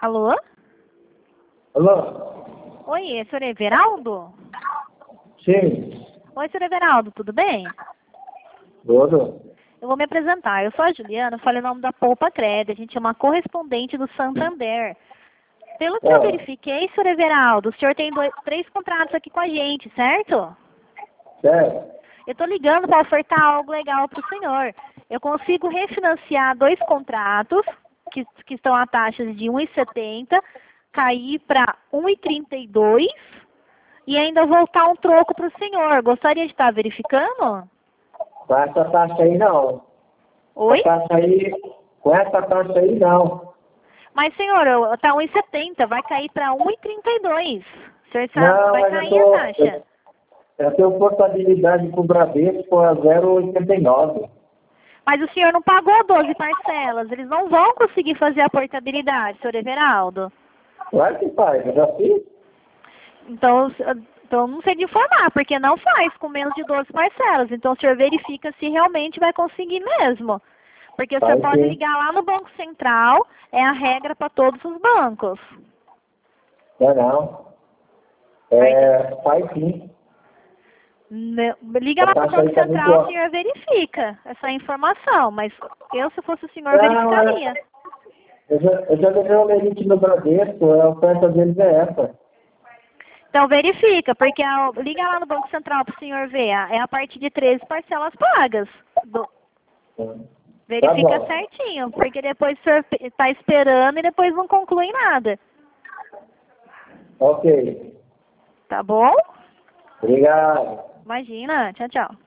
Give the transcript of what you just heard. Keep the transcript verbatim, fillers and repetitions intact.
Alô? Alô? Oi, é senhor Everaldo? Sim. Oi, senhor Everaldo, tudo bem? Tudo? Eu vou me apresentar. Eu sou a Juliana, falei o nome da Poupa Cred. A gente é uma correspondente do Santander. Pelo que eu É. verifiquei, senhor Everaldo, o senhor tem dois, três contratos aqui com a gente, certo? Certo. Eu estou ligando para ofertar algo legal para o senhor. Eu consigo refinanciar dois contratos que, que estão a taxas de um vírgula setenta, cair para um vírgula trinta e dois e ainda voltar um troco para o senhor. Gostaria de estar verificando? Com essa taxa aí, não. Oi? Essa taxa aí, com essa taxa aí, não. Mas, senhor, está um vírgula setenta, vai cair para um vírgula trinta e dois. O senhor sabe que Não, vai mas eu cair a tô... taxa. Eu, eu tenho portabilidade com o Bradesco a zero vírgula oitenta e nove. Mas o senhor não pagou doze parcelas. Eles não vão conseguir fazer a portabilidade, senhor Everaldo. Claro que faz, eu já fiz. Então, então não sei de informar, porque não faz com menos de doze parcelas. Então o senhor verifica se realmente vai conseguir mesmo. Porque você Faz pode sim. ligar lá no Banco Central, é a regra para todos os bancos. Não, não. É, faz sim. Ne- Liga A lá para o taxa Banco aí tá muito Central, o alta. senhor verifica essa informação. Mas eu, se fosse o senhor, Não, é, verificaria. eu já, eu já levei o limite no Bradesco, a oferta deles é essa. Então verifica, porque a- liga lá no Banco Central para o senhor ver. a- É a partir de treze parcelas pagas. Do- Tá verifica bom. certinho, porque depois o senhor está esperando e depois não conclui nada. Ok. Tá bom? Obrigado. Imagina. Tchau, tchau.